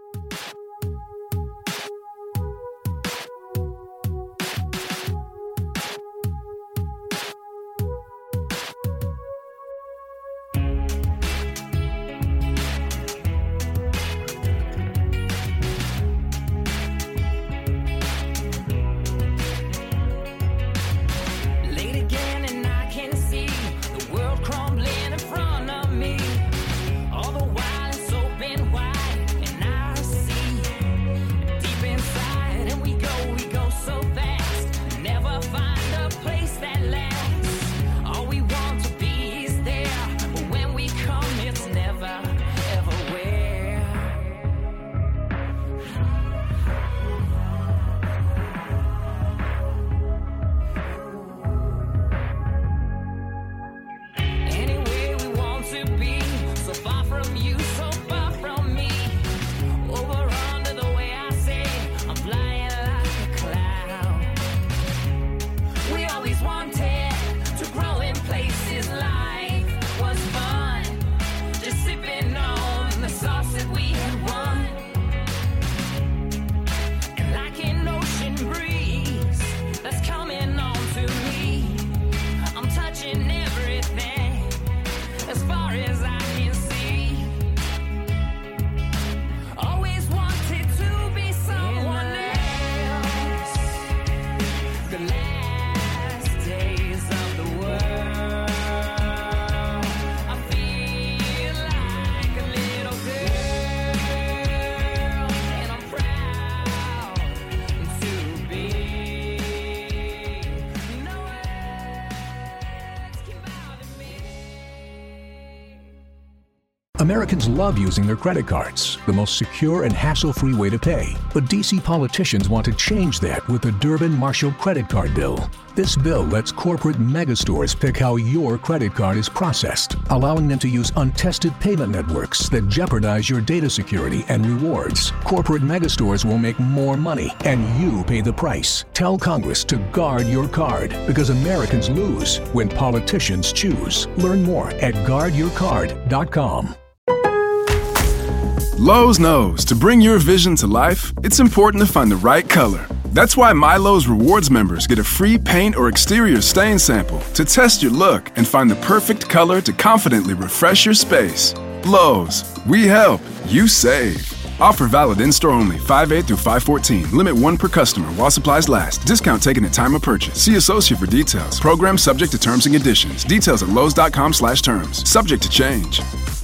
Americans love using their credit cards, the most secure and hassle-free way to pay. But D.C. politicians want to change that with the Durbin-Marshall credit card bill. This bill lets corporate megastores pick how your credit card is processed, allowing them to use untested payment networks that jeopardize your data security and rewards. Corporate megastores will make more money, and you pay the price. Tell Congress to guard your card, because Americans lose when politicians choose. Learn more at guardyourcard.com. Lowe's knows to bring your vision to life, it's important to find the right color. That's why MyLowe's Rewards members get a free paint or exterior stain sample to test your look and find the perfect color to confidently refresh your space. Lowe's, we help, you save. Offer valid in-store only 5/8 through 5/14. Limit 1 per customer while supplies last. Discount taken at time of purchase. See associate for details. Program subject to terms and conditions. Details at lowes.com/terms. Subject to change.